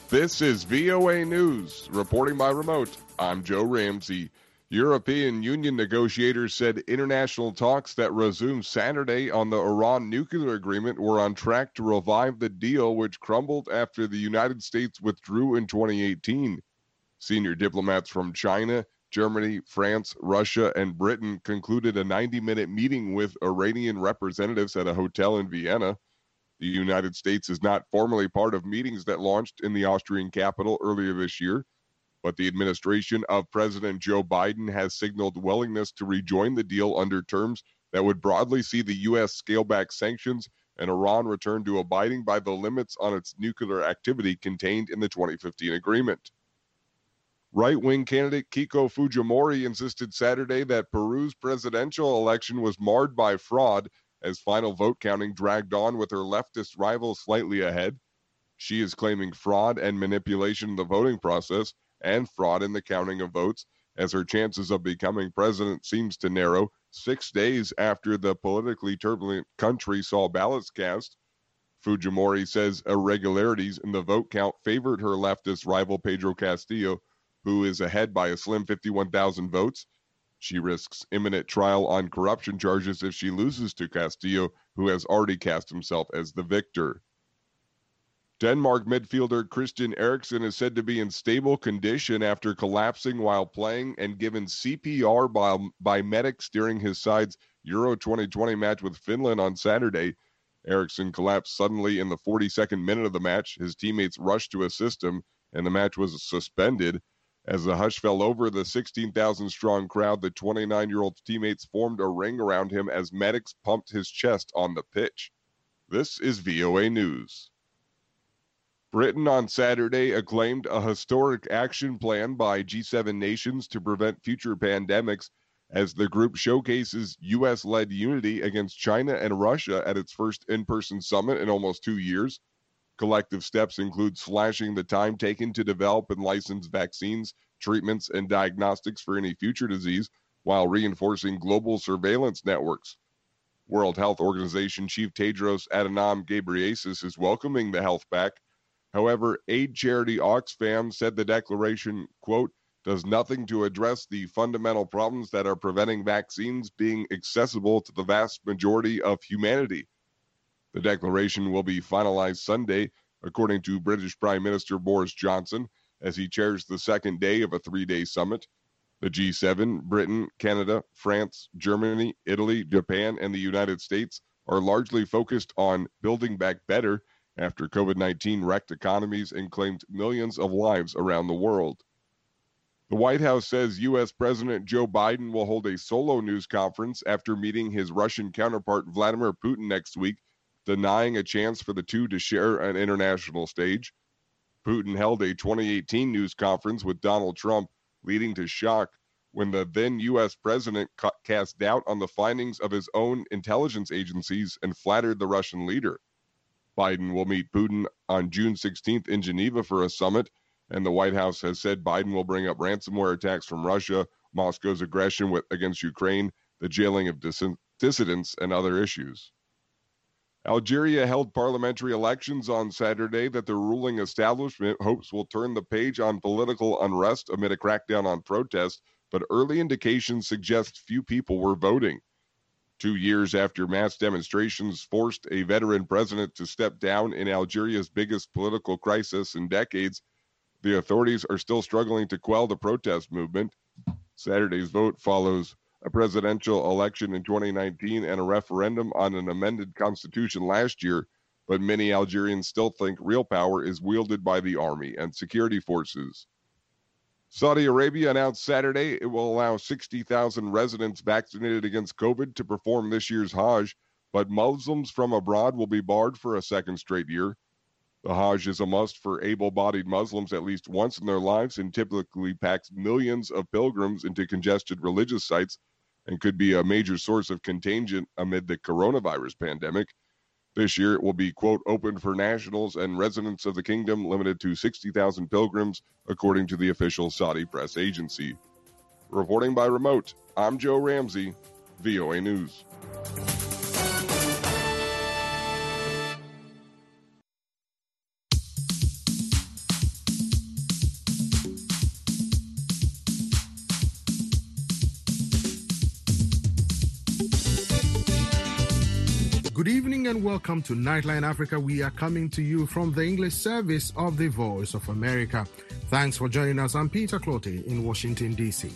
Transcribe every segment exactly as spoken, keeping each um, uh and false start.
This is V O A News. Reporting by remote, I'm Joe Ramsey. European Union negotiators said international talks that resumed Saturday on the Iran nuclear agreement were on track to revive the deal, which crumbled after the United States withdrew in twenty eighteen. Senior diplomats from China, Germany, France, Russia, and Britain concluded a ninety-minute meeting with Iranian representatives at a hotel in Vienna. The United States is not formally part of meetings that launched in the Austrian capital earlier this year, but the administration of President Joe Biden has signaled willingness to rejoin the deal under terms that would broadly see the U S scale back sanctions and Iran return to abiding by the limits on its nuclear activity contained in the twenty fifteen agreement. Right-wing candidate Keiko Fujimori insisted Saturday that Peru's presidential election was marred by fraud as final vote counting dragged on with her leftist rival slightly ahead. She is claiming fraud and manipulation in the voting process and fraud in the counting of votes as her chances of becoming president seems to narrow six days after the politically turbulent country saw ballots cast. Fujimori says irregularities in the vote count favored her leftist rival Pedro Castillo, who is ahead by a slim fifty-one thousand votes. She risks imminent trial on corruption charges if she loses to Castillo, who has already cast himself as the victor. Denmark midfielder Christian Eriksen is said to be in stable condition after collapsing while playing and given C P R by, by medics during his side's Euro twenty twenty match with Finland on Saturday. Eriksen collapsed suddenly in the forty-second minute of the match. His teammates rushed to assist him, and the match was suspended. As the hush fell over the sixteen thousand strong crowd, the twenty-nine-year-old's teammates formed a ring around him as medics pumped his chest on the pitch. This is V O A News. Britain on Saturday acclaimed a historic action plan by G seven nations to prevent future pandemics as the group showcases U S-led unity against China and Russia at its first in-person summit in almost two years. Collective steps include slashing the time taken to develop and license vaccines, treatments, and diagnostics for any future disease, while reinforcing global surveillance networks. World Health Organization Chief Tedros Adhanom Ghebreyesus is welcoming the health pact. However, aid charity Oxfam said the declaration, quote, does nothing to address the fundamental problems that are preventing vaccines being accessible to the vast majority of humanity. The declaration will be finalized Sunday, according to British Prime Minister Boris Johnson, as he chairs the second day of a three-day summit. The G seven, Britain, Canada, France, Germany, Italy, Japan, and the United States are largely focused on building back better after COVID nineteen wrecked economies and claimed millions of lives around the world. The White House says U S President Joe Biden will hold a solo news conference after meeting his Russian counterpart Vladimir Putin next week, denying a chance for the two to share an international stage. Putin held a twenty eighteen news conference with Donald Trump, leading to shock when the then U S president ca- cast doubt on the findings of his own intelligence agencies and flattered the Russian leader. Biden will meet Putin on June sixteenth in Geneva for a summit, and the White House has said Biden will bring up ransomware attacks from Russia, Moscow's aggression with, against Ukraine, the jailing of dis- dissidents, and other issues. Algeria held parliamentary elections on Saturday that the ruling establishment hopes will turn the page on political unrest amid a crackdown on protest, but early indications suggest few people were voting. Two years after mass demonstrations forced a veteran president to step down in Algeria's biggest political crisis in decades, the authorities are still struggling to quell the protest movement. Saturday's vote follows a presidential election in twenty nineteen and a referendum on an amended constitution last year, but many Algerians still think real power is wielded by the army and security forces. Saudi Arabia announced Saturday it will allow sixty thousand residents vaccinated against COVID to perform this year's Hajj, but Muslims from abroad will be barred for a second straight year. The Hajj is a must for able-bodied Muslims at least once in their lives and typically packs millions of pilgrims into congested religious sites and could be a major source of contagion amid the coronavirus pandemic. This year it will be, quote, open for nationals and residents of the kingdom, limited to sixty thousand pilgrims, according to the official Saudi press agency. Reporting by remote, I'm Joe Ramsey, V O A News. Good evening and welcome to Nightline Africa. We are coming to you from the English service of the Voice of America. Thanks for joining us. I'm Peter Clottey in Washington, D C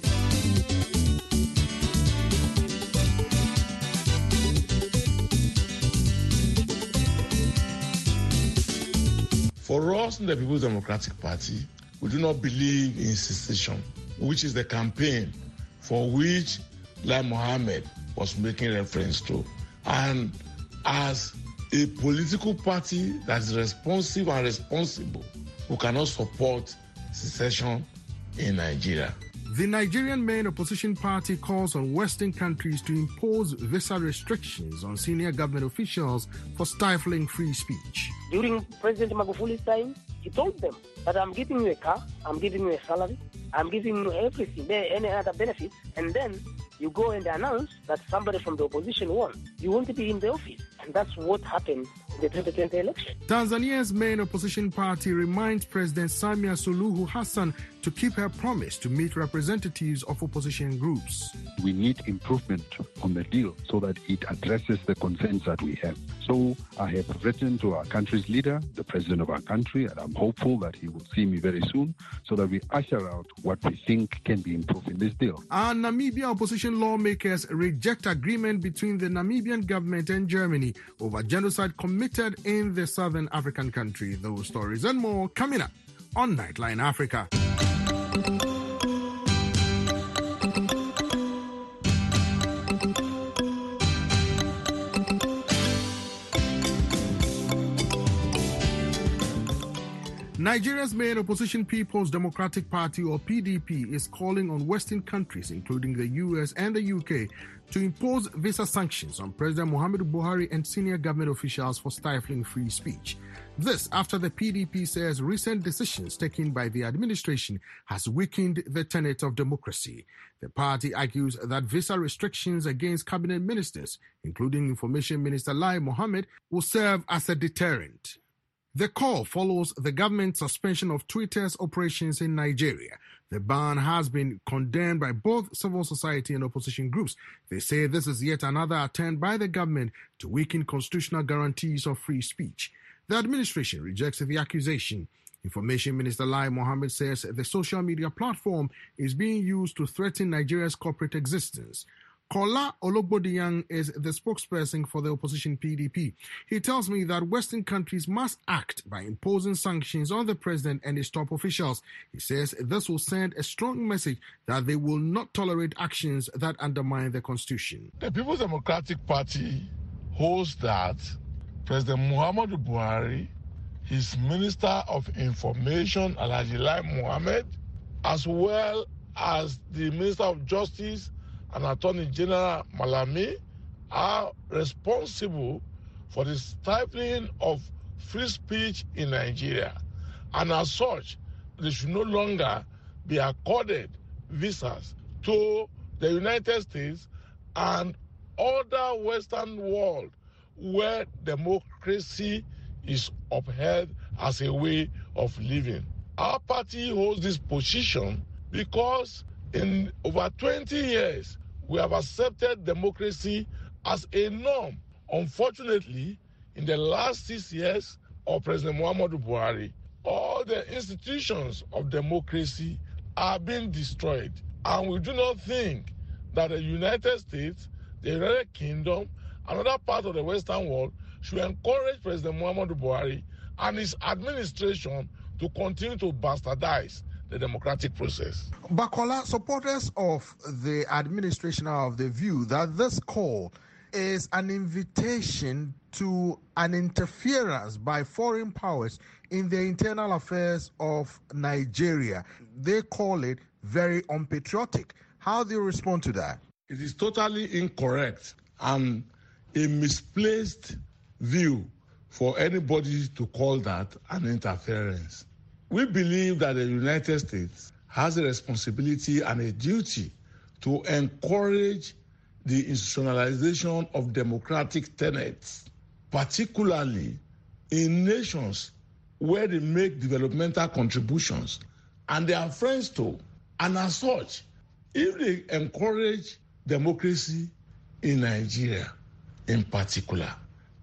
For us in the People's Democratic Party, we do not believe in secession, which is the campaign for which Lai Mohammed was making reference to. And as a political party that is responsive and responsible, we cannot support secession in Nigeria. The Nigerian main opposition party calls on Western countries to impose visa restrictions on senior government officials for stifling free speech. During President Magufuli's time, he told them that I'm giving you a car, I'm giving you a salary, I'm giving you everything, any other benefits, and then you go and announce that somebody from the opposition won. You want to be in the office. And that's what happened in the twenty twenty election. Tanzania's main opposition party reminds President Samia Suluhu Hassan to keep her promise to meet representatives of opposition groups. We need improvement on the deal so that it addresses the concerns that we have. So I have written to our country's leader, the president of our country, and I'm hopeful that he will see me very soon so that we usher out what we think can be improved in this deal. And Namibia opposition lawmakers reject agreement between the Namibian government and Germany over genocide committed in the southern African country. Those stories and more coming up on Nightline Africa. Nigeria's main opposition People's Democratic Party, or P D P, is calling on Western countries, including the U S and the U K, to impose visa sanctions on President Muhammadu Buhari and senior government officials for stifling free speech. This after the P D P says recent decisions taken by the administration has weakened the tenet of democracy. The party argues that visa restrictions against cabinet ministers, including Information Minister Lai Mohammed, will serve as a deterrent. The call follows the government's suspension of Twitter's operations in Nigeria. The ban has been condemned by both civil society and opposition groups. They say this is yet another attempt by the government to weaken constitutional guarantees of free speech. The administration rejects the accusation. Information Minister Lai Mohammed says the social media platform is being used to threaten Nigeria's corporate existence. Kola Ologbodiyang is the spokesperson for the opposition P D P. He tells me that Western countries must act by imposing sanctions on the president and his top officials. He says this will send a strong message that they will not tolerate actions that undermine the constitution. The People's Democratic Party holds that President Muhammadu Buhari, his Minister of Information, Alhaji Lai Mohammed, as well as the Minister of Justice and Attorney General Malami, are responsible for the stifling of free speech in Nigeria. And as such, they should no longer be accorded visas to the United States and other Western world where democracy is upheld as a way of living. Our party holds this position because in over twenty years, we have accepted democracy as a norm. Unfortunately, in the last six years of President Muhammadu Buhari, all the institutions of democracy are being destroyed. And we do not think that the United States, the United Kingdom, and other parts of the Western world should encourage President Muhammadu Buhari and his administration to continue to bastardize the democratic process. Bakola, supporters of the administration are of the view that this call is an invitation to an interference by foreign powers in the internal affairs of Nigeria. They call it very unpatriotic. How do you respond to that? It is totally incorrect and a misplaced view for anybody to call that an interference. We believe that the United States has a responsibility and a duty to encourage the institutionalization of democratic tenets, particularly in nations where they make developmental contributions and they are friends to. And as such, if they encourage democracy in Nigeria in particular,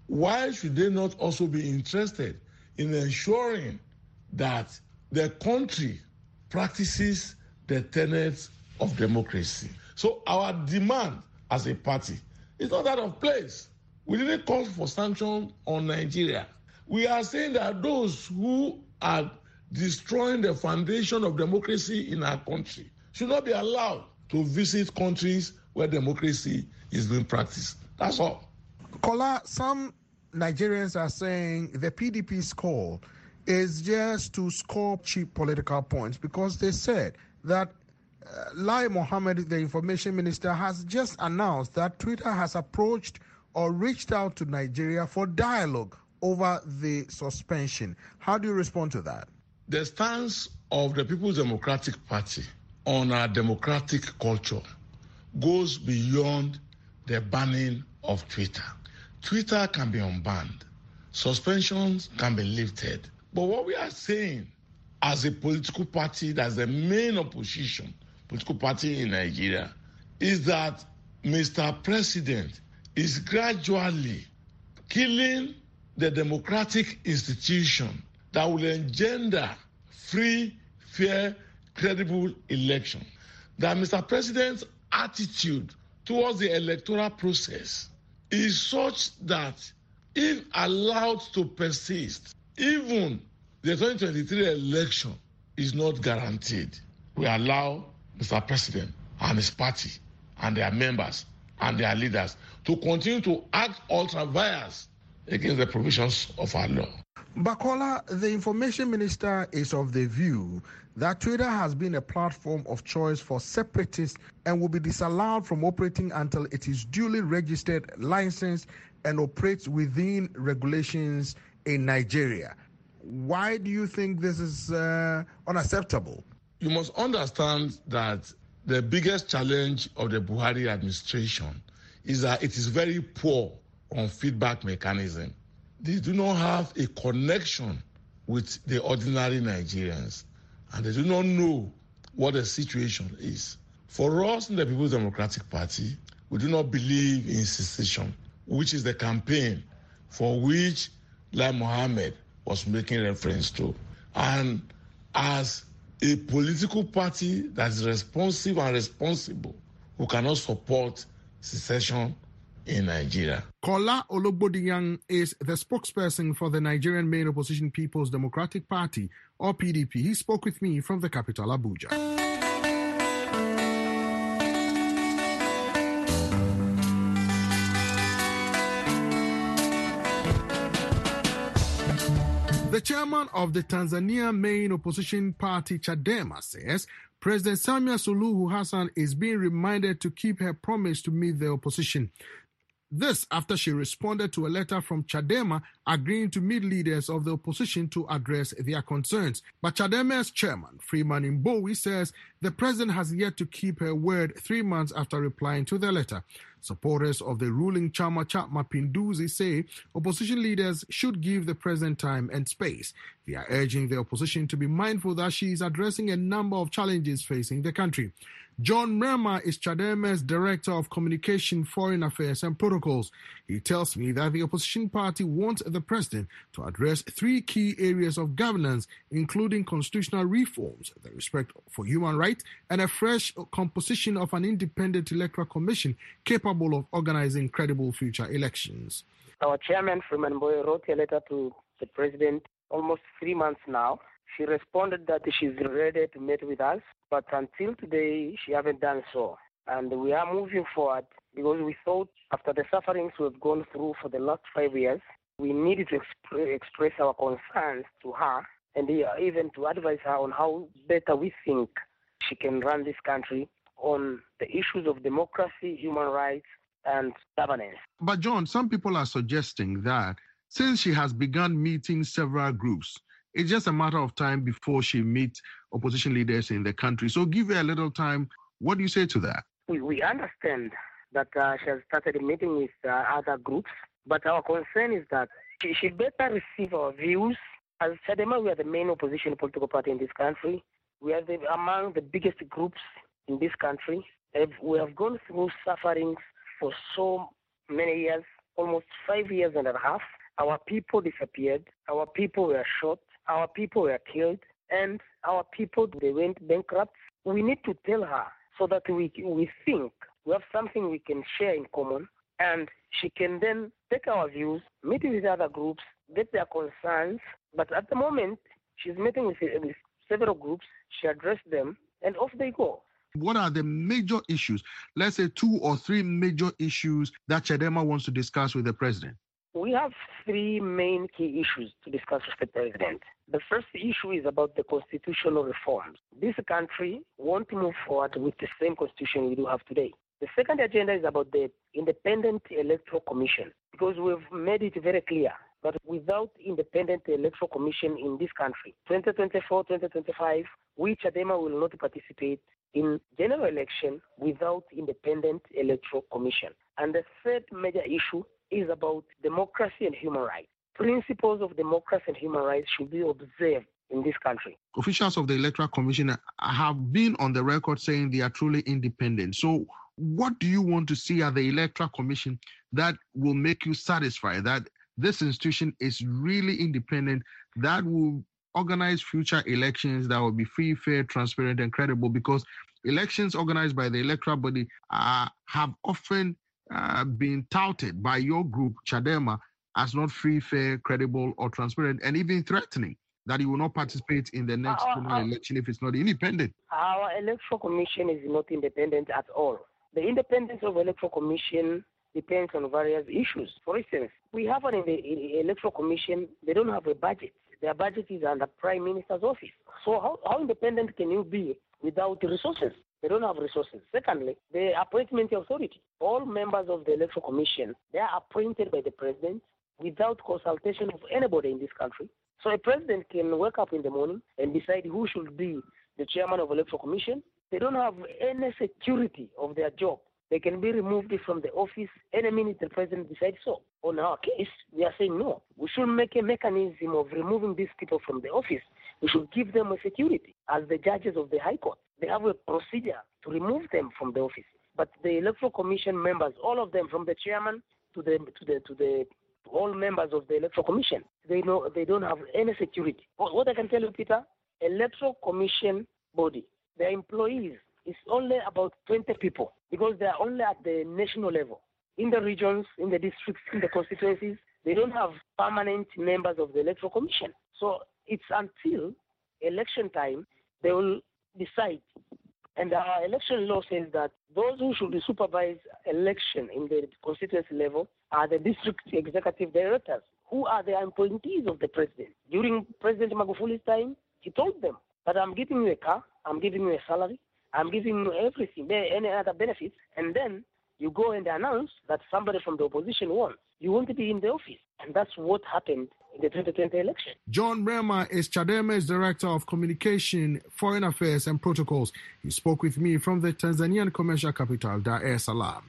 why should they not also be interested in ensuring that the country practices the tenets of democracy? So our demand as a party is not out of place. We didn't call for sanctions on Nigeria. We are saying that those who are destroying the foundation of democracy in our country should not be allowed to visit countries where democracy is being practiced. That's all. Kola, some Nigerians are saying the P D P's call is just to score cheap political points because they said that uh, Lai Mohammed, the information minister, has just announced that Twitter has approached or reached out to Nigeria for dialogue over the suspension. How do you respond to that? The stance of the People's Democratic Party on our democratic culture goes beyond the banning of Twitter. Twitter can be unbanned. Suspensions can be lifted. But what we are saying as a political party that's the main opposition political party in Nigeria is that Mister President is gradually killing the democratic institution that will engender free, fair, credible election. That Mister President's attitude towards the electoral process is such that if allowed to persist, even the twenty twenty-three election is not guaranteed. We allow Mister President and his party and their members and their leaders to continue to act ultra-vires against the provisions of our law. Bakola, the information minister is of the view that Twitter has been a platform of choice for separatists and will be disallowed from operating until it is duly registered, licensed, and operates within regulations in Nigeria. Why do you think this is uh, unacceptable? You must understand that the biggest challenge of the Buhari administration is that it is very poor on feedback mechanism. They do not have a connection with the ordinary Nigerians, and they do not know what the situation is. For us in the People's Democratic Party, we do not believe in secession, which is the campaign for which Lai Mohammed was making reference to. And as a political party that is responsive and responsible, who cannot support secession in Nigeria. Kola Ologbodiyang is the spokesperson for the Nigerian main opposition People's Democratic Party, or P D P. He spoke with me from the capital, Abuja. The chairman of the Tanzania main opposition party, Chadema, says President Samia Suluhu Hassan is being reminded to keep her promise to meet the opposition. This after she responded to a letter from Chadema agreeing to meet leaders of the opposition to address their concerns. But Chadema's chairman, Freeman Mbowe, says the president has yet to keep her word three months after replying to the letter. Supporters of the ruling Chama cha Mapinduzi say opposition leaders should give the president time and space. They are urging the opposition to be mindful that she is addressing a number of challenges facing the country. John Mrema is Chadema's Director of Communication, Foreign Affairs and Protocols. He tells me that the opposition party wants the president to address three key areas of governance, including constitutional reforms, the respect for human rights, and a fresh composition of an independent electoral commission capable of organizing credible future elections. Our chairman, Freeman Mbowe, wrote a letter to the president almost three months now. She responded that she's ready to meet with us, but until today, she hasn't done so. And we are moving forward because we thought after the sufferings we've gone through for the last five years, we needed to exp- express our concerns to her and even to advise her on how better we think she can run this country on the issues of democracy, human rights, and governance. But John, some people are suggesting that since she has begun meeting several groups, it's just a matter of time before she meets opposition leaders in the country. So give her a little time. What do you say to that? We, we understand that uh, she has started meeting with uh, other groups, but our concern is that she should better receive our views. As Chadema, we are the main opposition political party in this country. We are the, among the biggest groups in this country. We have gone through sufferings for so many years almost five years and a half. Our people disappeared. Our people were shot. Our people were killed. And our people, they went bankrupt. We need to tell her so that we we think we have something we can share in common. And she can then take our views, meet with other groups, get their concerns. But at the moment, she's meeting with, with several groups. She addressed them, and off they go. What are the major issues, let's say two or three major issues that Chadema wants to discuss with the president? We have three main key issues to discuss with the president. The first issue is about the constitutional reforms. This country won't move forward with the same constitution we do have today. The second agenda is about the Independent Electoral Commission, because we've made it very clear that without Independent Electoral Commission in this country, twenty twenty-four, twenty twenty-five, we Chadema will not participate in general election without Independent Electoral Commission. And the third major issue is about democracy and human rights. Principles of democracy and human rights should be observed in this country. Officials of the Electoral Commission have been on the record saying they are truly independent. So what do you want to see at the Electoral Commission that will make you satisfied that this institution is really independent, that will organize future elections that will be free, fair, transparent, and credible? Because elections organized by the electoral body uh, have often uh, been touted by your group, Chadema, as not free, fair, credible, or transparent, and even threatening that you will not participate in the next uh, general uh, election if it's not independent. Our Electoral Commission is not independent at all. The independence of the Electoral Commission depends on various issues. For instance, we have an Electoral Commission, they don't have a budget. Their budget is under Prime Minister's office. So how, how independent can you be without resources? They don't have resources. Secondly, the appointment authority. All members of the Electoral Commission, they are appointed by the president without consultation of anybody in this country. So a president can wake up in the morning and decide who should be the chairman of the Electoral Commission. They don't have any security of their job. They can be removed from the office any minute the president decides so. On our case, we are saying no. We should make a mechanism of removing these people from the office. We should give them a security as the judges of the High Court. They have a procedure to remove them from the office. But the Electoral Commission members, all of them, from the chairman to the to the to the all members of the Electoral Commission, they know they don't have any security. What I can tell you, Peter, Electoral Commission body, their employees is only about twenty people, because they are only at the national level. In the regions, in the districts, in the constituencies, they don't have permanent members of the Electoral Commission. So it's until election time they will decide. And our election law says that those who should supervise election in the constituency level are the district executive directors, who are the appointees of the president. During President Magufuli's time, he told them that I'm giving you a car, I'm giving you a salary, I'm giving you everything, any other benefits, and then you go and announce that somebody from the opposition won. You won't be in the office. And that's what happened in the twenty twenty election. John Rema is Chadema's Director of Communication, Foreign Affairs and Protocols. He spoke with me from the Tanzanian commercial capital, Dar es Salaam.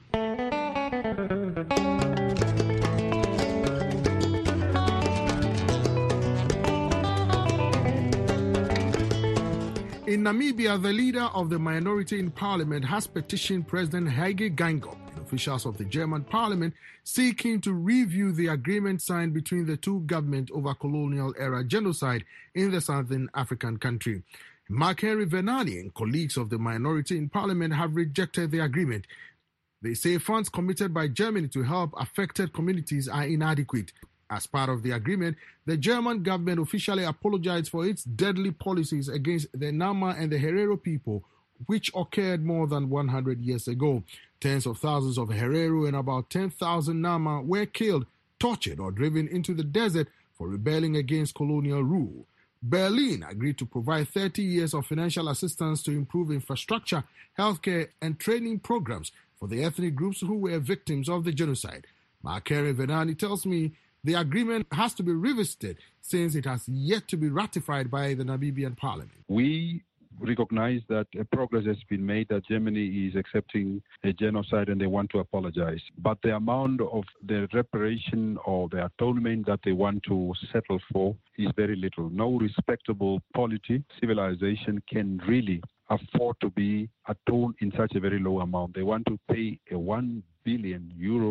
In Namibia, the leader of the minority in parliament has petitioned President Hage Geingob and officials of the German parliament seeking to review the agreement signed between the two governments over colonial-era genocide in the southern African country. Mark-Henry Vernani and colleagues of the minority in parliament have rejected the agreement. They say funds committed by Germany to help affected communities are inadequate. As part of the agreement, the German government officially apologized for its deadly policies against the Nama and the Herero people, which occurred more than one hundred years ago. Tens of thousands of Herero and about ten thousand Nama were killed, tortured, or driven into the desert for rebelling against colonial rule. Berlin agreed to provide thirty years of financial assistance to improve infrastructure, healthcare, and training programs for the ethnic groups who were victims of the genocide. Mark-Henry Vernani tells me the agreement has to be revisited since it has yet to be ratified by the Namibian parliament. We recognize that uh, progress has been made, that Germany is accepting a genocide and they want to apologize. But the amount of the reparation or the atonement that they want to settle for is very little. No respectable polity, civilization can really afford to be atoned in such a very low amount. They want to pay a one billion euros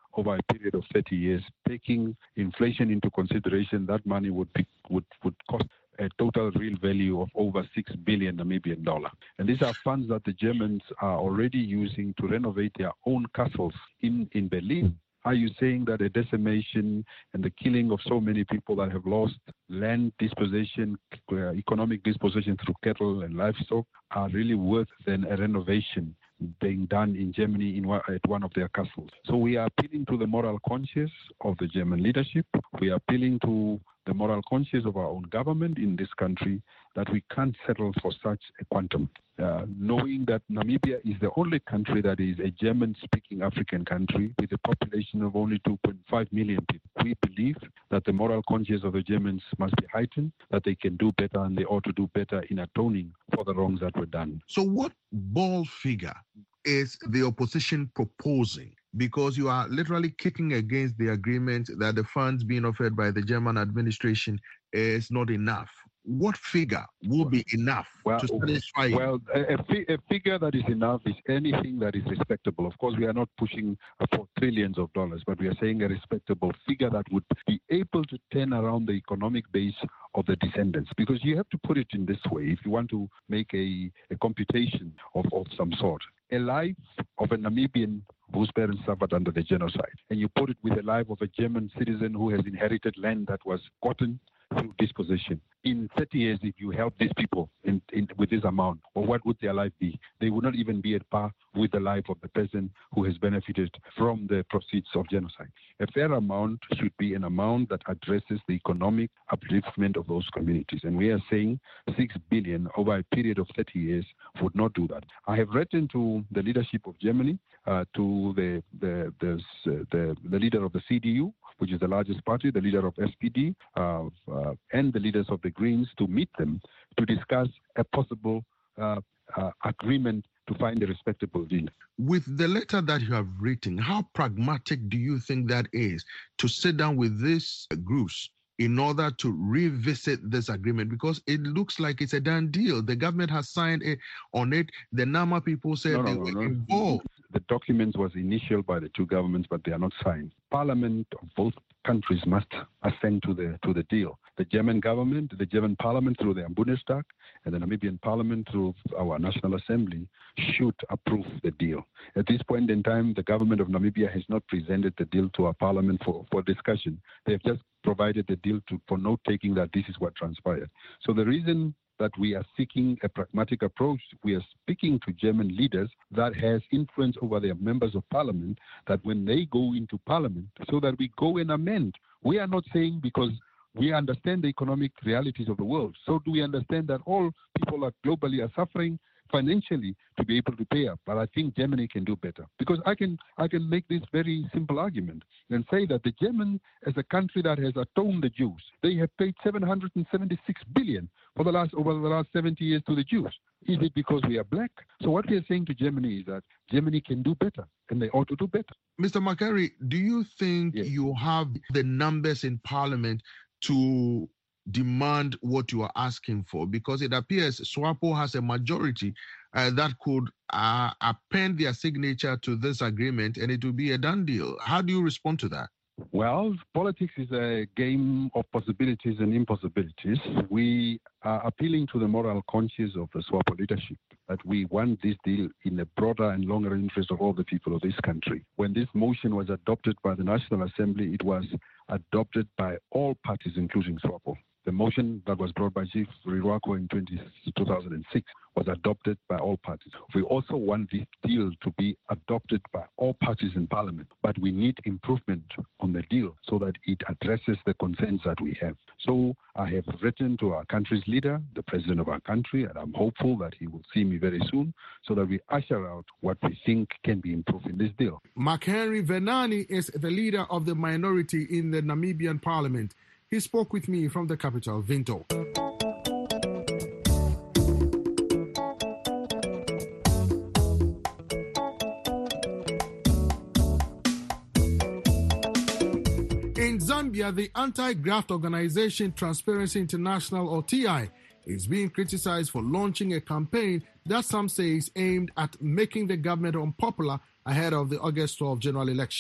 over a period of thirty years, taking inflation into consideration, that money would be, would, would cost a total real value of over six billion Namibian dollar. And these are funds that the Germans are already using to renovate their own castles in, in Berlin. Are you saying that a decimation and the killing of so many people that have lost land dispossession, uh, economic dispossession through cattle and livestock are really worth than a renovation being done in Germany in one, at one of their castles? So we are appealing to the moral conscience of the German leadership. We are appealing to the moral conscience of our own government in this country that we can't settle for such a quantum. Uh, knowing that Namibia is the only country that is a German-speaking African country with a population of only two point five million people. We believe that the moral conscience of the Germans must be heightened, that they can do better and they ought to do better in atoning for the wrongs that were done. So what ball figure is the opposition proposing? Because you are literally kicking against the agreement that the funds being offered by the German administration is not enough. What figure will be enough well, to satisfy you? Well, a, a, fi- a figure that is enough is anything that is respectable. Of course, we are not pushing for trillions of dollars, but we are saying a respectable figure that would be able to turn around the economic base of the descendants. Because you have to put it in this way if you want to make a, a computation of, of some sort. A life of a Namibian whose parents suffered under the genocide, and you put it with the life of a German citizen who has inherited land that was gotten through dispossession. In thirty years, if you help these people in, in, with this amount, or what would their life be? They would not even be at par with the life of the person who has benefited from the proceeds of genocide. A fair amount should be an amount that addresses the economic upliftment of those communities. And we are saying six billion dollars over a period of thirty years would not do that. I have written to the leadership of Germany, uh, to the the, the, the the leader of the C D U, which is the largest party, the leader of S P D, uh, uh, and the leaders of the Greens to meet them to discuss a possible uh, uh, agreement to find a respectable deal. With the letter that you have written, how pragmatic do you think that is to sit down with these groups in order to revisit this agreement? Because it looks like it's a done deal. The government has signed it on it. The Nama people said no, no, they no, were no. involved. The document was initialed by the two governments, but they are not signed. Parliament of both countries must assent to the to the deal. The German government, the German parliament through the Bundestag, and the Namibian parliament through our National Assembly should approve the deal. At this point in time, the government of Namibia has not presented the deal to our parliament for, for discussion. They have just provided the deal to, for note-taking that this is what transpired. So the reason that we are seeking a pragmatic approach, we are speaking to German leaders that has influence over their members of parliament, that when they go into parliament, so that we go and amend. We are not saying because we understand the economic realities of the world. So do we understand that all people are globally are suffering financially to be able to pay up? But I think Germany can do better. Because I can I can make this very simple argument and say that the German, as a country that has atoned the Jews, they have paid seven hundred seventy-six billion for the last over the last seventy years to the Jews. Is it because we are black? So what we are saying to Germany is that Germany can do better, and they ought to do better. Mister Makary, do you think yes. you have the numbers in Parliament to demand what you are asking for? Because it appears SWAPO has a majority uh, that could uh, append their signature to this agreement and it will be a done deal. How do you respond to that? Well, politics is a game of possibilities and impossibilities. We are appealing to the moral conscience of the SWAPO leadership that we want this deal in the broader and longer interest of all the people of this country. When this motion was adopted by the National Assembly, it was adopted by all parties, including SWAPO. The motion that was brought by Chief Riruako in two thousand six was adopted by all parties. We also want this deal to be adopted by all parties in Parliament, but we need improvement on the deal so that it addresses the concerns that we have. So I have written to our country's leader, the president of our country, and I'm hopeful that he will see me very soon so that we usher out what we think can be improved in this deal. McHenry Venani is the leader of the minority in the Namibian Parliament. He spoke with me from the capital, Vinto. In Zambia, the anti-graft organization Transparency International, or T I, is being criticized for launching a campaign that some say is aimed at making the government unpopular ahead of the August twelfth general election.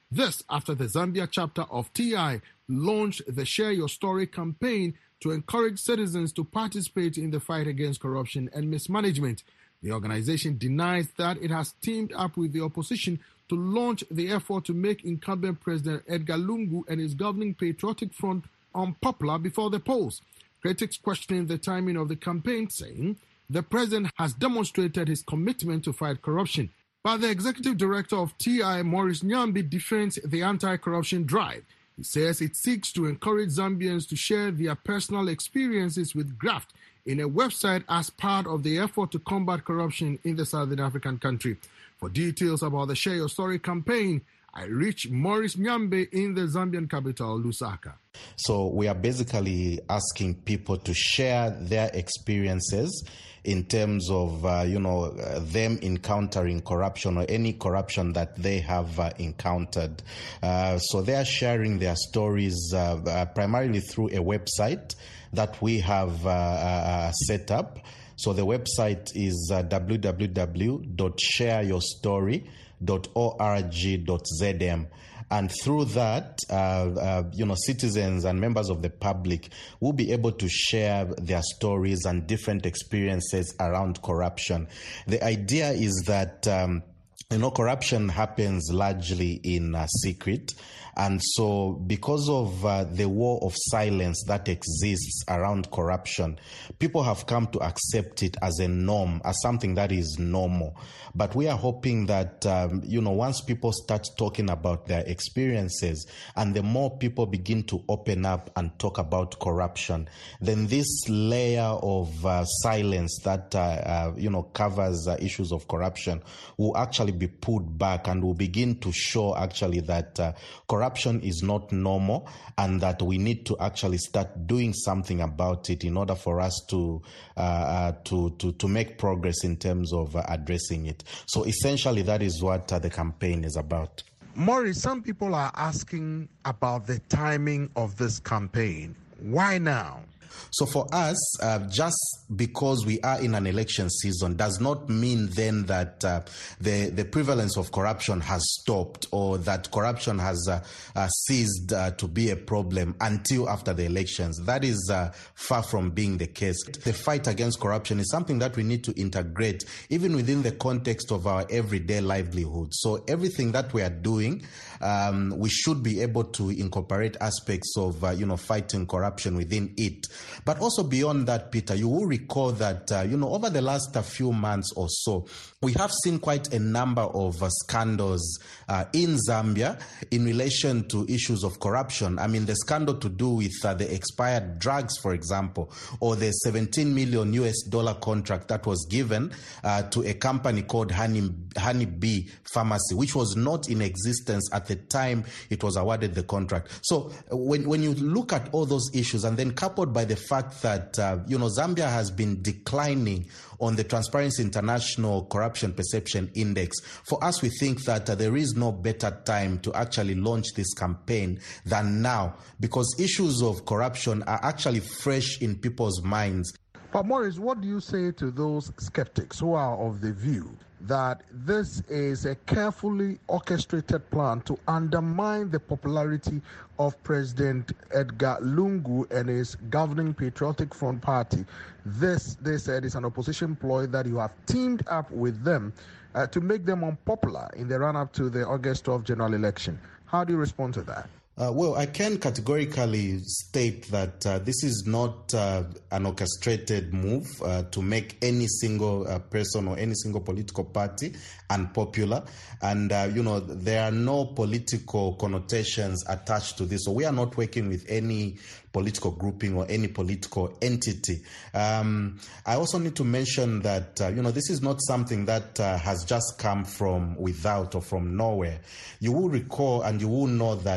This after the Zambia chapter of T I launched the Share Your Story campaign to encourage citizens to participate in the fight against corruption and mismanagement. The organization denies that it has teamed up with the opposition to launch the effort to make incumbent President Edgar Lungu and his governing Patriotic Front unpopular before the polls. Critics questioning the timing of the campaign, saying the president has demonstrated his commitment to fight corruption. But the executive director of T I, Maurice Nyambi, defends the anti-corruption drive. He says it seeks to encourage Zambians to share their personal experiences with graft in a website as part of the effort to combat corruption in the Southern African country. For details about the Share Your Story campaign, I reached Maurice Nyambe in the Zambian capital, Lusaka. So we are basically asking people to share their experiences in terms of, uh, you know, uh, them encountering corruption or any corruption that they have uh, encountered. Uh, so they are sharing their stories uh, uh, primarily through a website that we have uh, uh, set up. So the website is uh, w w w dot share your story dot org dot z m. And through that, uh, uh, you know, citizens and members of the public will be able to share their stories and different experiences around corruption. The idea is that, um, you know, corruption happens largely in uh, secret. And so because of uh, the war of silence that exists around corruption, people have come to accept it as a norm, as something that is normal. But we are hoping that, um, you know, once people start talking about their experiences and the more people begin to open up and talk about corruption, then this layer of uh, silence that, uh, uh, you know, covers uh, issues of corruption will actually be pulled back and will begin to show actually that uh, corruption Corruption is not normal, and that we need to actually start doing something about it in order for us to uh, uh, to, to to make progress in terms of uh, addressing it. So essentially, that is what uh, the campaign is about. Maurice, some people are asking about the timing of this campaign. Why now? So for us, uh, just because we are in an election season does not mean then that uh, the, the prevalence of corruption has stopped or that corruption has uh, uh, ceased uh, to be a problem until after the elections. That is uh, far from being the case. The fight against corruption is something that we need to integrate even within the context of our everyday livelihood. So everything that we are doing, um, we should be able to incorporate aspects of, uh, you know, fighting corruption within it. But also beyond that, Peter, you will recall that, uh, you know, over the last uh, few months or so, we have seen quite a number of uh, scandals uh, in Zambia in relation to issues of corruption. I mean, the scandal to do with uh, the expired drugs, for example, or the seventeen million U S dollar contract that was given uh, to a company called Honey, Honey Bee Pharmacy, which was not in existence at the time it was awarded the contract. So when, when you look at all those issues and then coupled by the fact that, uh, you know, Zambia has been declining on the Transparency International Corruption Perception Index, for us, we think that uh, there is no better time to actually launch this campaign than now, because issues of corruption are actually fresh in people's minds. But Maurice, what do you say to those skeptics who are of the view that this is a carefully orchestrated plan to undermine the popularity of President Edgar Lungu and his governing Patriotic Front Party? This, they said, is an opposition ploy that you have teamed up with them uh, to make them unpopular in the run-up to the August twelfth general election. How do you respond to that? Uh, well, I can categorically state that uh, this is not uh, an orchestrated move uh, to make any single uh, person or any single political party unpopular. And, uh, you know, there are no political connotations attached to this. So we are not working with any political grouping or any political entity. Um, I also need to mention that, uh, you know, this is not something that uh, has just come from without or from nowhere. You will recall and you will know that uh, as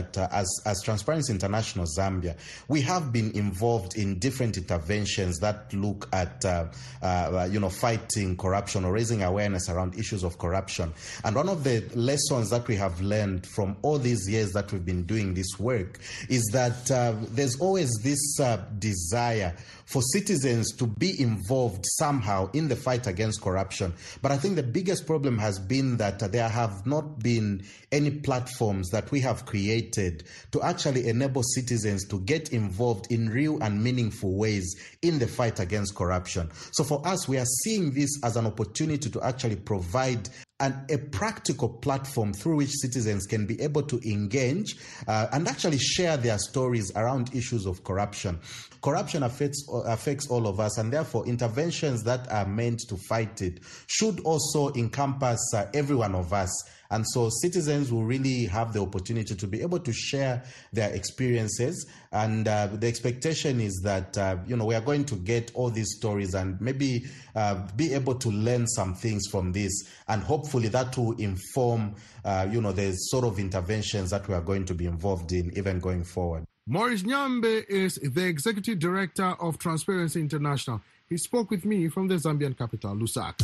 as, as Transparency International Zambia, we have been involved in different interventions that look at, uh, uh, you know, fighting corruption or raising awareness around issues of corruption. And one of the lessons that we have learned from all these years that we've been doing this work is that uh, there's always this uh, desire for citizens to be involved somehow in the fight against corruption. But I think the biggest problem has been that uh, there have not been any platforms that we have created to actually enable citizens to get involved in real and meaningful ways in the fight against corruption. So for us, we are seeing this as an opportunity to actually provide and a practical platform through which citizens can be able to engage uh, and actually share their stories around issues of corruption. Corruption affects affects all of us, and therefore interventions that are meant to fight it should also encompass uh, every one of us. And so citizens will really have the opportunity to be able to share their experiences. And uh, the expectation is that, uh, you know, we are going to get all these stories and maybe uh, be able to learn some things from this. And hopefully that will inform, uh, you know, the sort of interventions that we are going to be involved in even going forward. Maurice Nyambe is the Executive Director of Transparency International. He spoke with me from the Zambian capital, Lusaka.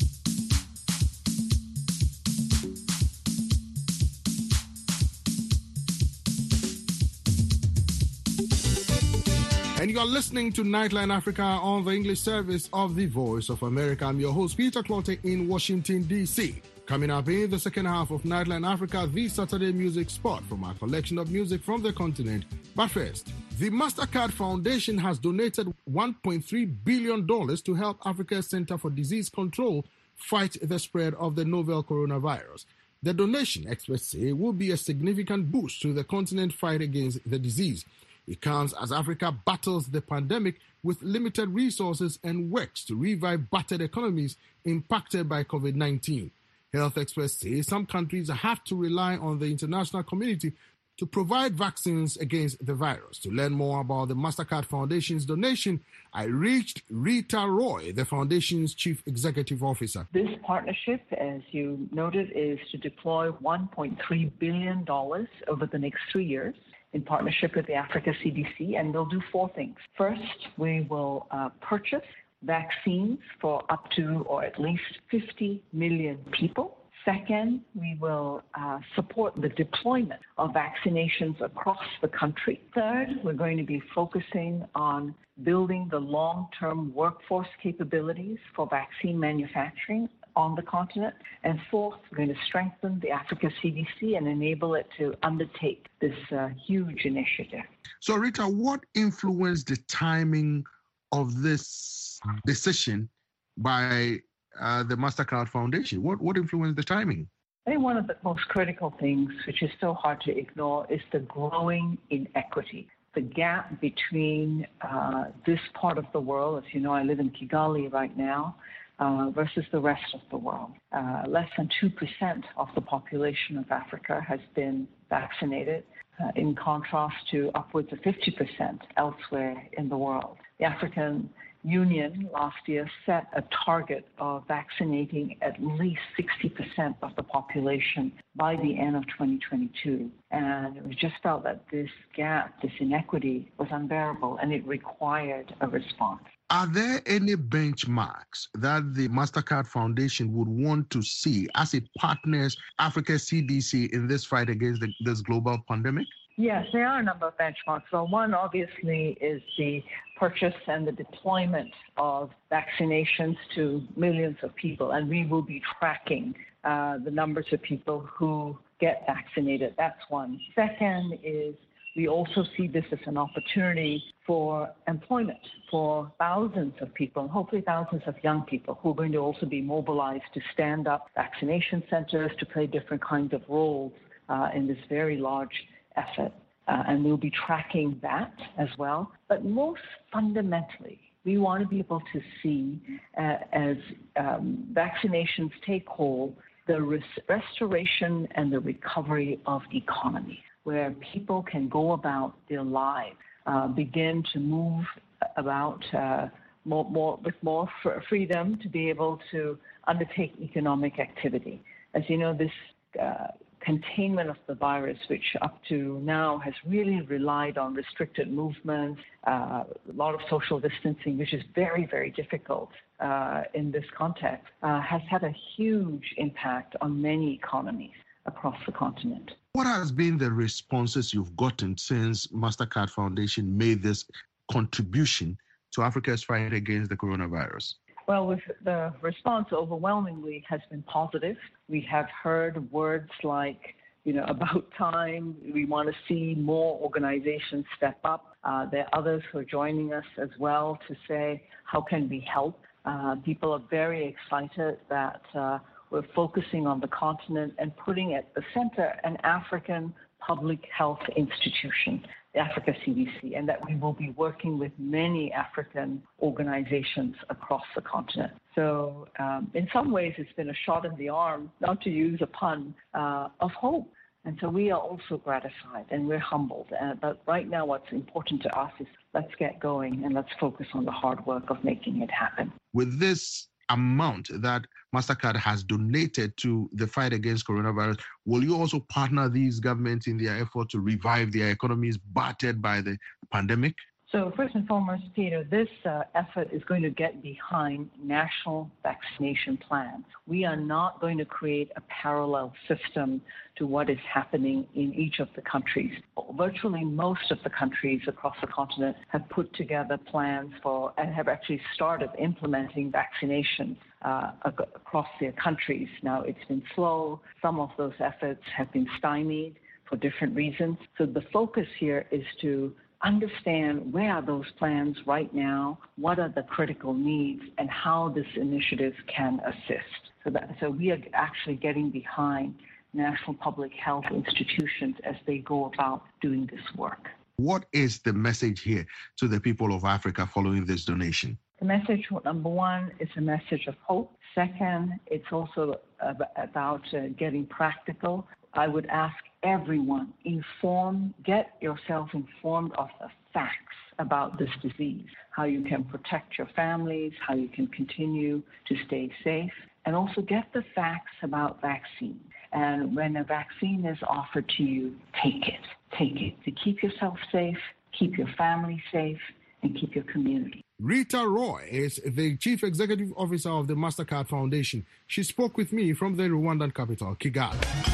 And you're listening to Nightline Africa on the English service of the Voice of America. I'm your host, Peter Clotte, in Washington, D C Coming up in the second half of Nightline Africa, the Saturday music spot from our collection of music from the continent. But first, the MasterCard Foundation has donated one point three billion dollars to help Africa's Center for Disease Control fight the spread of the novel coronavirus. The donation, experts say, will be a significant boost to the continent's fight against the disease. It comes as Africa battles the pandemic with limited resources and works to revive battered economies impacted by covid nineteen. Health experts say some countries have to rely on the international community to provide vaccines against the virus. To learn more about the MasterCard Foundation's donation, I reached Rita Roy, the Foundation's Chief Executive Officer. This partnership, as you noted, is to deploy one point three billion dollars over the next three years. In partnership with the Africa C D C, and we'll do four things. First, we will uh, purchase vaccines for up to or at least fifty million people. Second, we will uh, support the deployment of vaccinations across the country. Third, we're going to be focusing on building the long-term workforce capabilities for vaccine manufacturing on the continent. And fourth, we're going to strengthen the Africa C D C and enable it to undertake this uh, huge initiative. So, Rita, what influenced the timing of this decision by uh, the MasterCard Foundation? What, what influenced the timing? I think one of the most critical things, which is so hard to ignore, is the growing inequity. The gap between uh, this part of the world, as you know, I live in Kigali right now, Uh, versus the rest of the world. Uh, less than two percent of the population of Africa has been vaccinated, uh, in contrast to upwards of fifty percent elsewhere in the world. The African Union last year set a target of vaccinating at least sixty percent of the population by the end of twenty twenty-two. And we just felt that this gap, this inequity was unbearable, and it required a response. Are there any benchmarks that the MasterCard Foundation would want to see as it partners Africa C D C in this fight against the, this global pandemic? Yes, there are a number of benchmarks. So one, obviously, is the purchase and the deployment of vaccinations to millions of people, and we will be tracking uh, the numbers of people who get vaccinated. That's one. Second is we also see this as an opportunity for employment for thousands of people, and hopefully thousands of young people who are going to also be mobilized to stand up vaccination centers, to play different kinds of roles uh, in this very large effort. Uh, and we'll be tracking that as well. But most fundamentally, we want to be able to see uh, as um, vaccinations take hold, the res- restoration and the recovery of the economy, where people can go about their lives, uh, begin to move about uh, more, more with more f- freedom to be able to undertake economic activity. As you know, this uh, containment of the virus, which up to now has really relied on restricted movements, uh, a lot of social distancing, which is very, very difficult uh, in this context, uh, has had a huge impact on many economies across the continent. What has been the responses you've gotten since MasterCard Foundation made this contribution to Africa's fight against the coronavirus? Well, with the response overwhelmingly has been positive. We have heard words like, you know, about time. We want to see more organizations step up. Uh, there are others who are joining us as well to say, how can we help? Uh, people are very excited that uh, we're focusing on the continent and putting at the center an African public health institution, the Africa C D C, and that we will be working with many African organizations across the continent. So um, in some ways, it's been a shot in the arm, not to use a pun, uh, of hope. And so we are also gratified and we're humbled. Uh, but right now, what's important to us is let's get going and let's focus on the hard work of making it happen. With this amount that MasterCard has donated to the fight against coronavirus, will you also partner these governments in their effort to revive their economies battered by the pandemic? So first and foremost, Peter, this uh, effort is going to get behind national vaccination plans. We are not going to create a parallel system to what is happening in each of the countries. Virtually most of the countries across the continent have put together plans for and have actually started implementing vaccinations uh, across their countries. Now, it's been slow. Some of those efforts have been stymied for different reasons. So the focus here is to understand where are those plans right now, what are the critical needs, and how this initiative can assist. So, that, so we are actually getting behind national public health institutions as they go about doing this work. What is the message here to the people of Africa following this donation? The message, number one, is a message of hope. Second, it's also about uh, getting practical. I would ask everyone, inform, get yourself informed of the facts about this disease, how you can protect your families, how you can continue to stay safe, and also get the facts about vaccine. And when a vaccine is offered to you, take it. Take it to keep yourself safe, keep your family safe, and keep your community. Rita Roy is the Chief Executive Officer of the MasterCard Foundation. She spoke with me from the Rwandan capital, Kigali.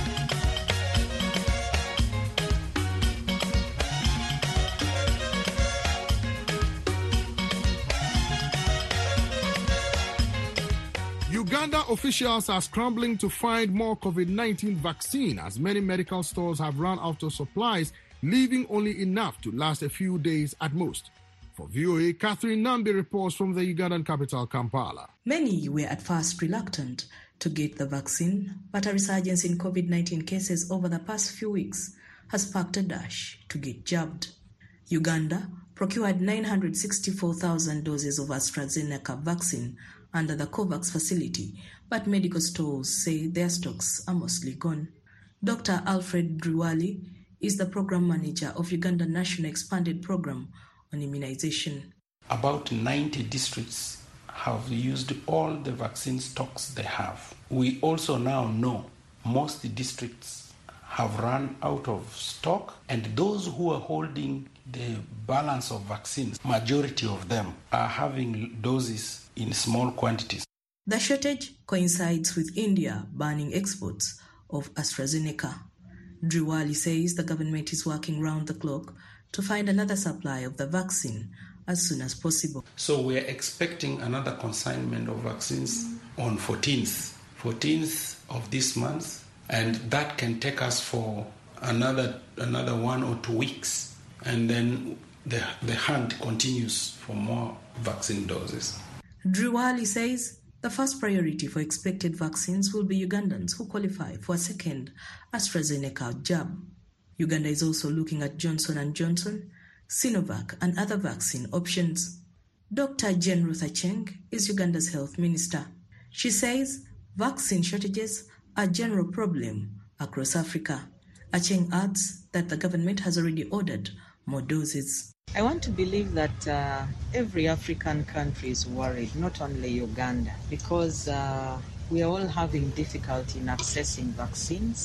Uganda officials are scrambling to find more COVID nineteen vaccine as many medical stores have run out of supplies, leaving only enough to last a few days at most. For V O A, Catherine Nambi reports from the Ugandan capital, Kampala. Many were at first reluctant to get the vaccine, but a resurgence in COVID nineteen cases over the past few weeks has sparked a dash to get jabbed. Uganda procured nine hundred sixty-four thousand doses of AstraZeneca vaccine under the COVAX facility, but medical stores say their stocks are mostly gone. Doctor Alfred Driwali is the program manager of Uganda National Expanded Program on Immunization. About ninety districts have used all the vaccine stocks they have. We also now know most districts have run out of stock, and those who are holding the balance of vaccines, majority of them are having doses in small quantities. The shortage coincides with India banning exports of AstraZeneca. Driwali says the government is working round the clock to find another supply of the vaccine as soon as possible. So we are expecting another consignment of vaccines on fourteenth, fourteenth of this month, and that can take us for another another one or two weeks, and then the, the hunt continues for more vaccine doses. Driwali says the first priority for expected vaccines will be Ugandans who qualify for a second AstraZeneca jab. Uganda is also looking at Johnson and Johnson, Sinovac and other vaccine options. Doctor Jane Ruth Acheng is Uganda's health minister. She says vaccine shortages are a general problem across Africa. Acheng adds that the government has already ordered more doses. I want to believe that uh, every African country is worried, not only Uganda, because uh, we are all having difficulty in accessing vaccines.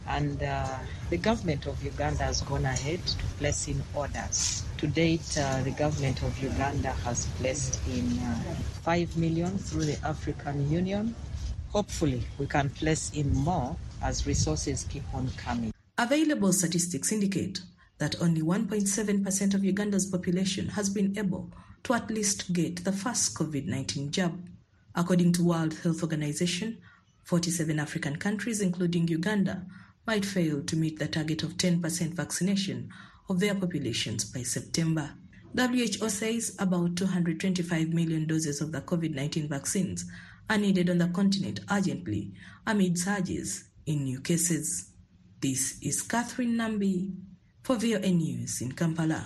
And uh, the government of Uganda has gone ahead to place in orders. To date, uh, the government of Uganda has placed in uh, five million through the African Union. Hopefully, we can place in more as resources keep on coming. Available statistics indicate that only one point seven percent of Uganda's population has been able to at least get the first COVID nineteen jab. According to World Health Organization, forty-seven African countries, including Uganda, might fail to meet the target of ten percent vaccination of their populations by September. W H O says about two hundred twenty-five million doses of the COVID nineteen vaccines are needed on the continent urgently amid surges in new cases. This is Catherine Nambi for V O A News in Kampala.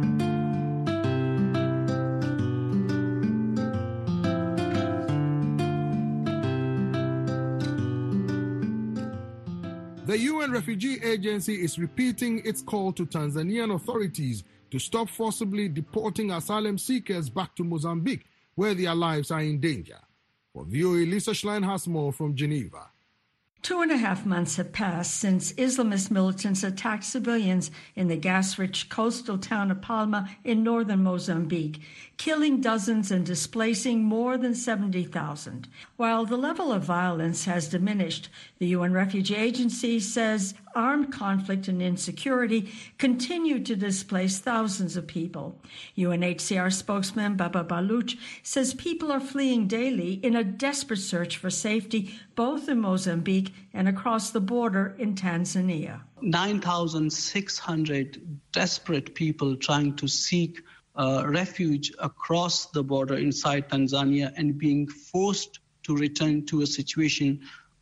The U N Refugee Agency is repeating its call to Tanzanian authorities to stop forcibly deporting asylum seekers back to Mozambique, where their lives are in danger. For V O A, Lisa Schlein has more from Geneva. Two and a half months have passed since Islamist militants attacked civilians in the gas-rich coastal town of Palma in northern Mozambique, killing dozens and displacing more than seventy thousand. While the level of violence has diminished, the U N Refugee Agency says armed conflict and insecurity continue to displace thousands of people. U N H C R spokesman Baba Baluch says people are fleeing daily in a desperate search for safety, both in Mozambique and across the border in Tanzania. nine thousand six hundred desperate people trying to seek uh, refuge across the border inside Tanzania and being forced to return to a situation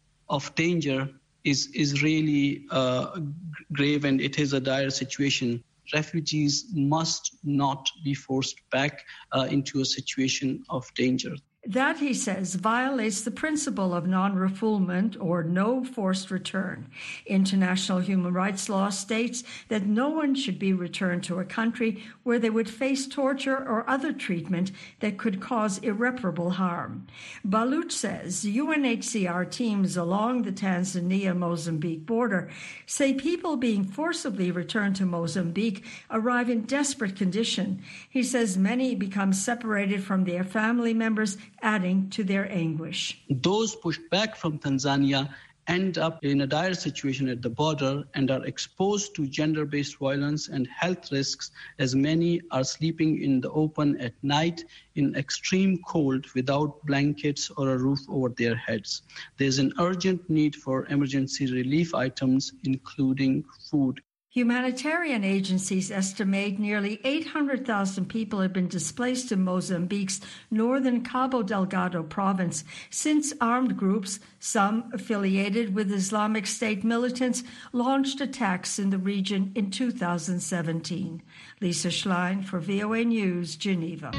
of danger is, is really uh, grave, and it is a dire situation. Refugees must not be forced back uh, into a situation of danger. That, he says, violates the principle of non-refoulement or no forced return. International human rights law states that no one should be returned to a country where they would face torture or other treatment that could cause irreparable harm. Baluch says U N H C R teams along the Tanzania-Mozambique border say people being forcibly returned to Mozambique arrive in desperate condition. He says many become separated from their family members, adding to their anguish. Those pushed back from Tanzania end up in a dire situation at the border and are exposed to gender-based violence and health risks, as many are sleeping in the open at night in extreme cold without blankets or a roof over their heads. There's an urgent need for emergency relief items, including food. Humanitarian agencies estimate nearly eight hundred thousand people have been displaced in Mozambique's northern Cabo Delgado province since armed groups, some affiliated with Islamic State militants, launched attacks in the region in two thousand seventeen. Lisa Schlein for V O A News, Geneva.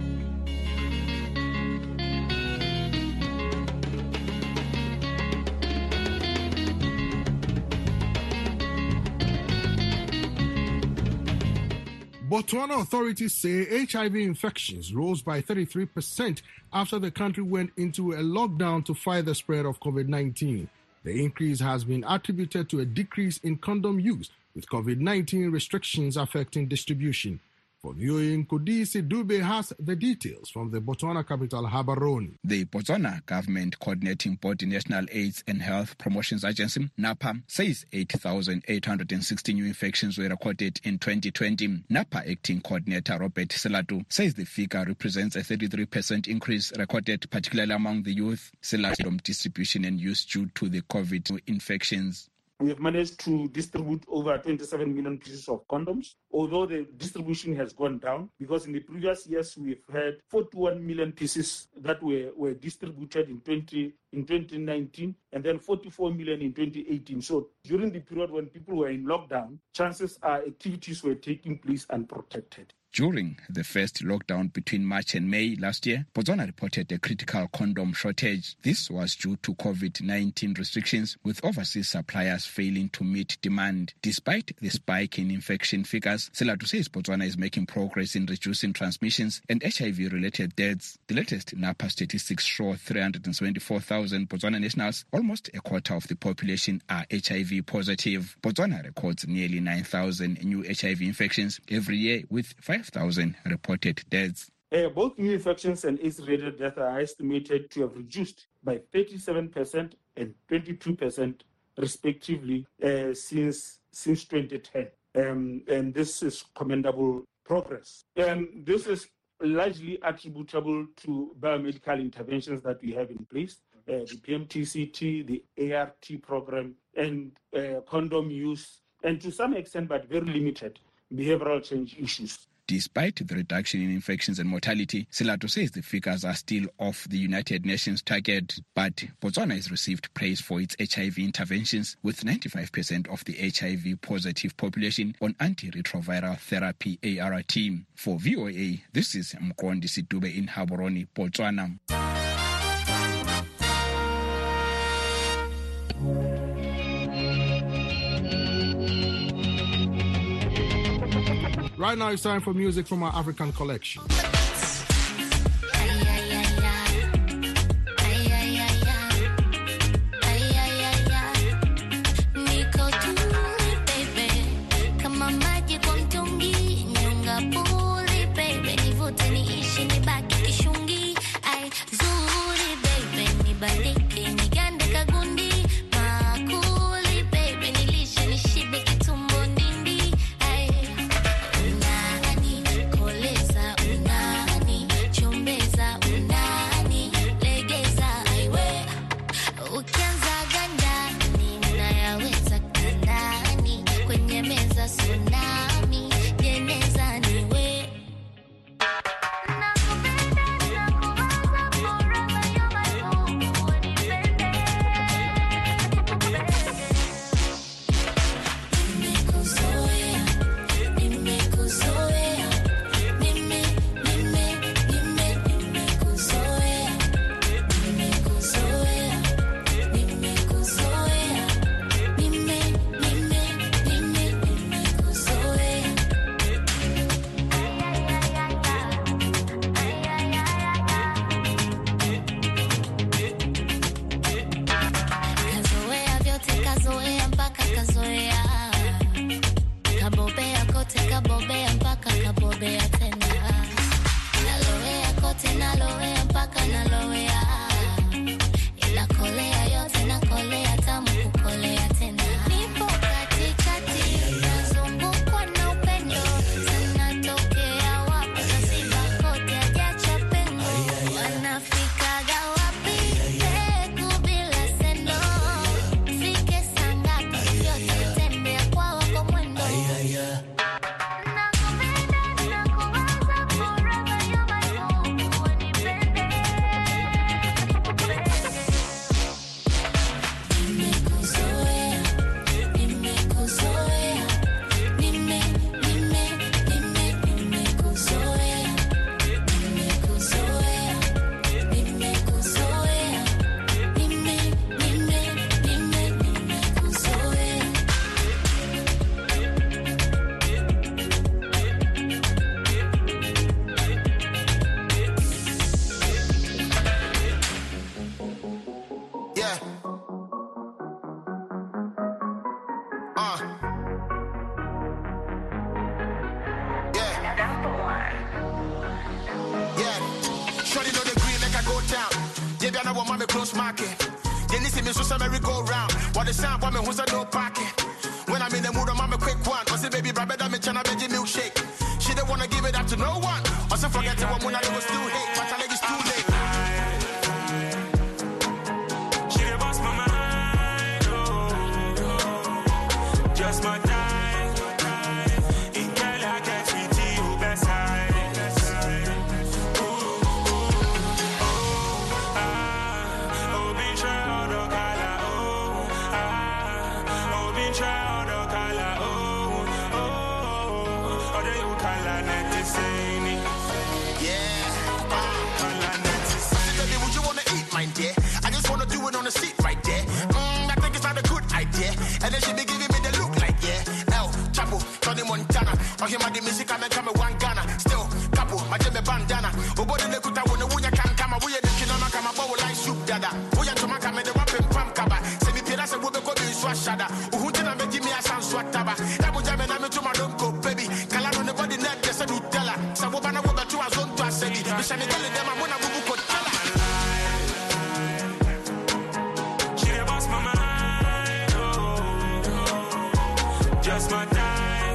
Botswana authorities say H I V infections rose by thirty-three percent after the country went into a lockdown to fight the spread of COVID nineteen. The increase has been attributed to a decrease in condom use, with COVID nineteen restrictions affecting distribution. For V O A, Nkodisi Dube has the details from the Botswana capital, Gaborone. The Botswana Government Coordinating Body National AIDS and Health Promotions Agency, NAPA, says eight thousand eight hundred sixty new infections were recorded in twenty twenty. NAPA Acting Coordinator Robert Selatu says the figure represents a thirty-three percent increase recorded particularly among the youth. Selatu distribution and use due to the COVID infections. We have managed to distribute over twenty-seven million pieces of condoms, although the distribution has gone down, because in the previous years we've had forty-one million pieces that were, were distributed in twenty in twenty nineteen, and then forty-four million in twenty eighteen. So during the period when people were in lockdown, chances are activities were taking place unprotected. During the first lockdown between March and May last year, Botswana reported a critical condom shortage. This was due to COVID nineteen restrictions, with overseas suppliers failing to meet demand. Despite the spike in infection figures, Selatu says Botswana is making progress in reducing transmissions and H I V-related deaths. The latest NAPA statistics show three hundred seventy-four thousand Botswana nationals, almost a quarter of the population, are H I V positive. Botswana records nearly nine thousand new H I V infections every year, with five thousand reported deaths. Uh, both new infections and AIDS-related deaths are estimated to have reduced by thirty-seven percent and twenty-two percent respectively uh, since since twenty ten. Um, and this is commendable progress. And this is largely attributable to biomedical interventions that we have in place, uh, the P M T C T, the A R T program, and uh, condom use, and to some extent, but very limited, behavioral change issues. Despite the reduction in infections and mortality, Selatu says the figures are still off the United Nations target. But Botswana has received praise for its H I V interventions, with ninety-five percent of the H I V-positive population on antiretroviral therapy A R T. For V O A, this is Mkondi Sitube in Gaborone, Botswana. Right now it's time for music from our African collection. They bandana. Obodo ne kuta wone wunya kan kama wuye ne kinama kama bo like soup dada. Wuya to maka me de wapen pam kaba. Se mi pira se wo be ko bi so shada. Uhunti na me gi me asan so ataba. E mo jame na me to my don't go baby. Kala no ne body net de se du tella. Sa wo bana wo be to azon to asedi. Me shame gele dem amona bubu ko tella. She dey boss my mind. Oh, just my time.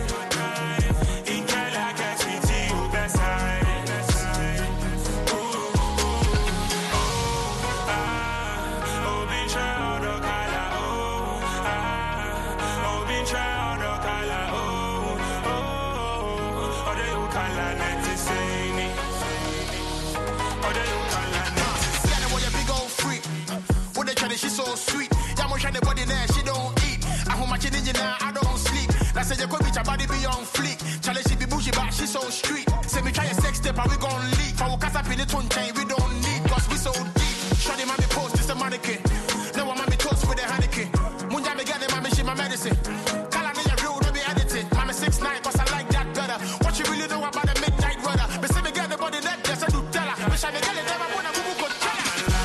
She's so sweet. Yamosh and the body there, she don't eat. I hold my chin in now, I don't sleep. I say you could bitch, her body be on fleek. Charlie, she be bougie, but she so street. Say me try a sex step, and we gon' leak. For we cast up in the tone chain, we don't need, cause we so deep. Shawty, mommy post, this a mannequin. Now I'm mommy toast with a Heineken. Munja me get it, mommy, she my medicine. Call me a real, don't be edited. Mommy six nine, cause I like that better. What you really know about the midnight weather? But say me get the body that, just a do tell her. Wish I me get it, never wanna go go tell her.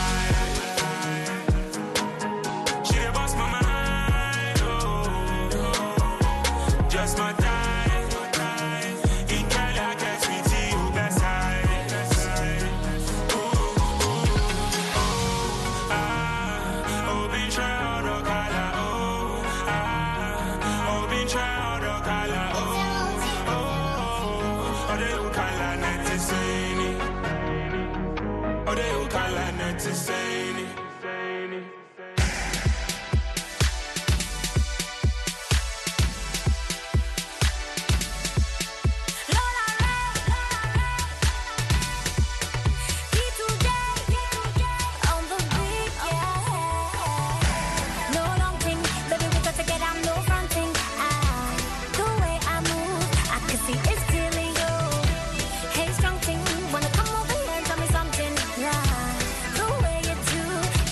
Just my time, in Cali I get sweet you best side. Ooh, ooh, oh, ah, oh, been trying to color, oh, ah, oh, been trying to color, oh, oh, oh, they will color net to say it, oh, they will color net to say it. Hey, strong thing, wanna come over here and tell me something? Right, the way you do.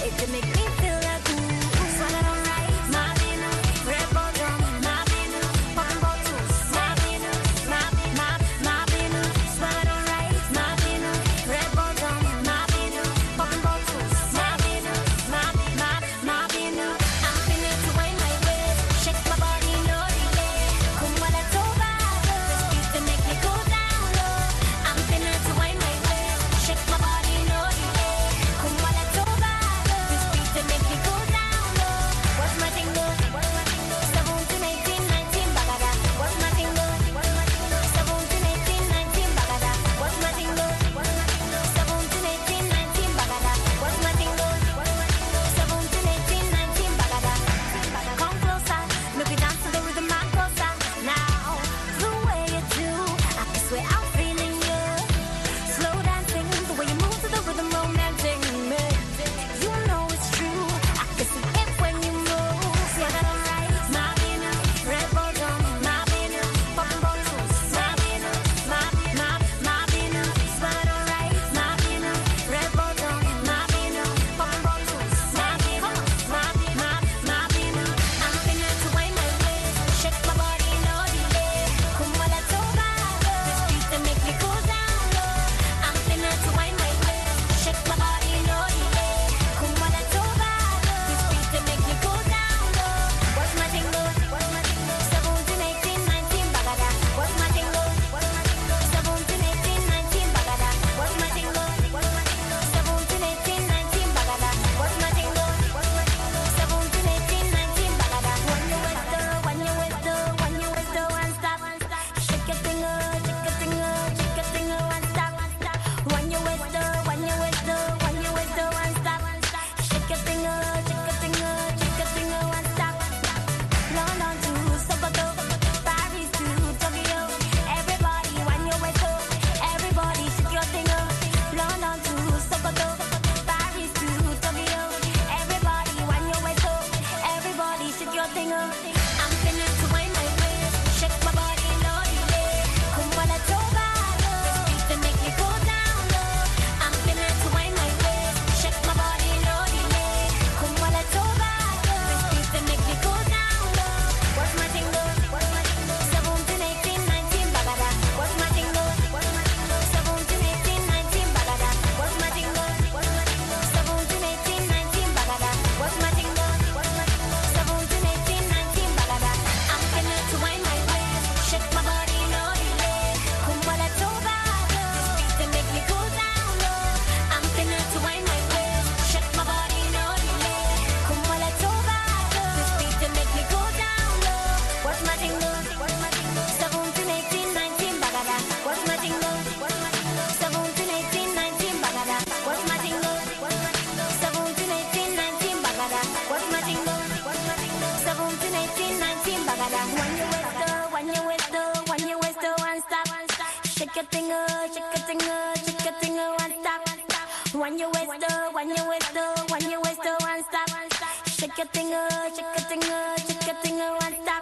thing, oh, shake a thing, oh, shake a thing, oh, one stop. When you waist, oh, when you waist, oh, when you waist, oh, one stop. Shake a thing, oh, shake a thing, oh, shake a thing, oh, one stop.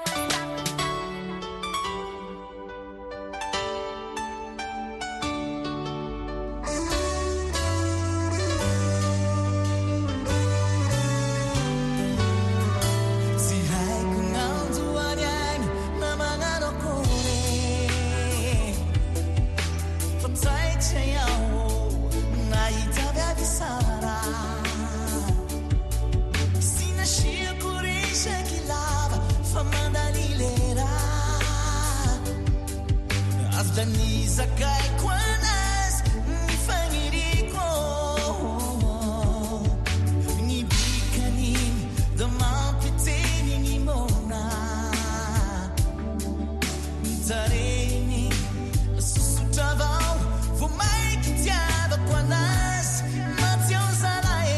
Danisa cai quanas mi fangiriko ni bikani the malpiteni ni mona tareni susutavau vo mai kitiava quanas matiosala e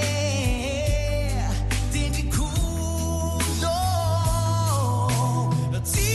tindi kudo ti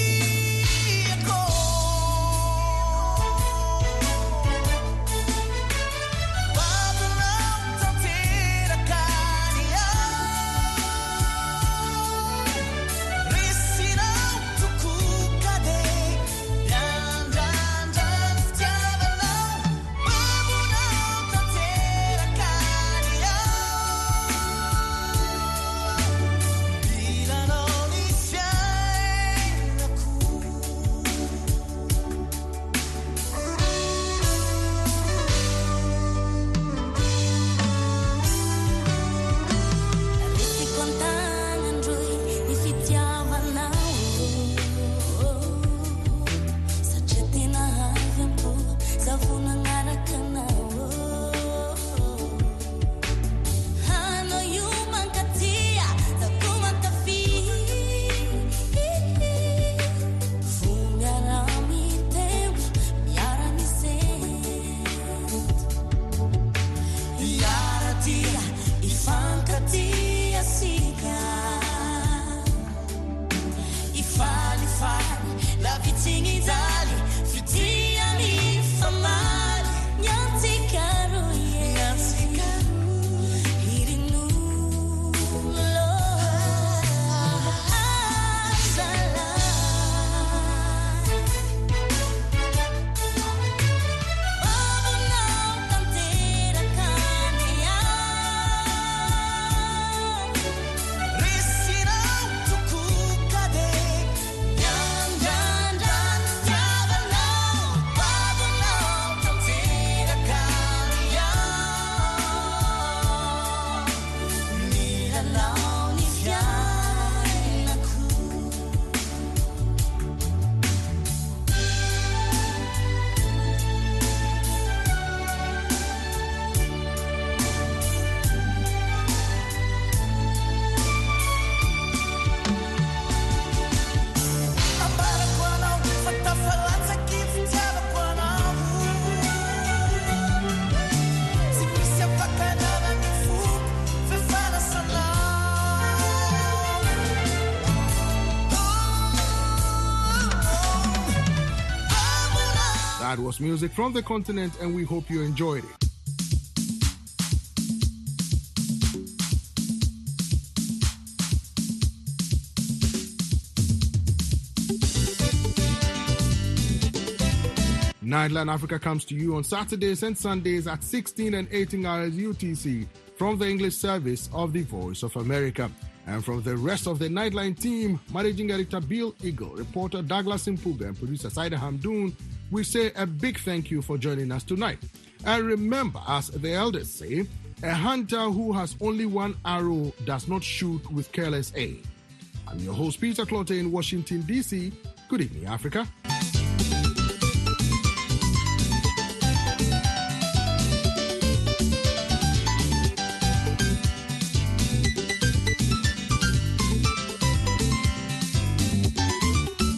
That was music from the continent, and we hope you enjoyed it. Nightline Africa comes to you on Saturdays and Sundays at sixteen and eighteen hours U T C from the English service of the Voice of America. And from the rest of the Nightline team, Managing Editor Bill Eagle, reporter Douglas Impuga, and producer Saida Hamdoun, we say a big thank you for joining us tonight. And remember, as the elders say, a hunter who has only one arrow does not shoot with careless aim. I'm your host, Peter Clotte in Washington, D C. Good evening, Africa.